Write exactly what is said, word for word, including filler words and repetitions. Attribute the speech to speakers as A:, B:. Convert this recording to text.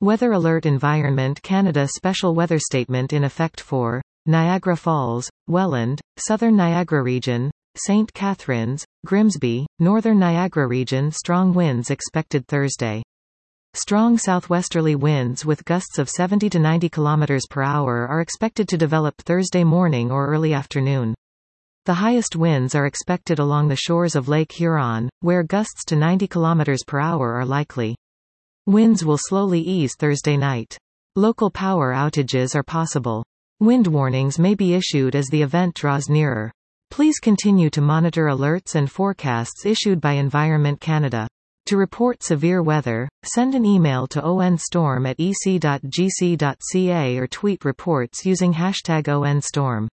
A: Weather Alert Environment Canada Special weather statement in effect for Niagara Falls, Welland, Southern Niagara Region, Saint Catharines, Grimsby, Northern Niagara Region. Strong winds expected Thursday. Strong southwesterly winds with gusts of seventy to ninety kilometers per hour are expected to develop Thursday morning or early afternoon. The highest winds are expected along the shores of Lake Huron, where gusts to ninety kilometers per hour are likely. Winds will slowly ease Thursday night. Local power outages are possible. Wind warnings may be issued as the event draws nearer. Please continue to monitor alerts and forecasts issued by Environment Canada. To report severe weather, send an email to onstorm at e c dot g c dot c a or tweet reports using hashtag onstorm.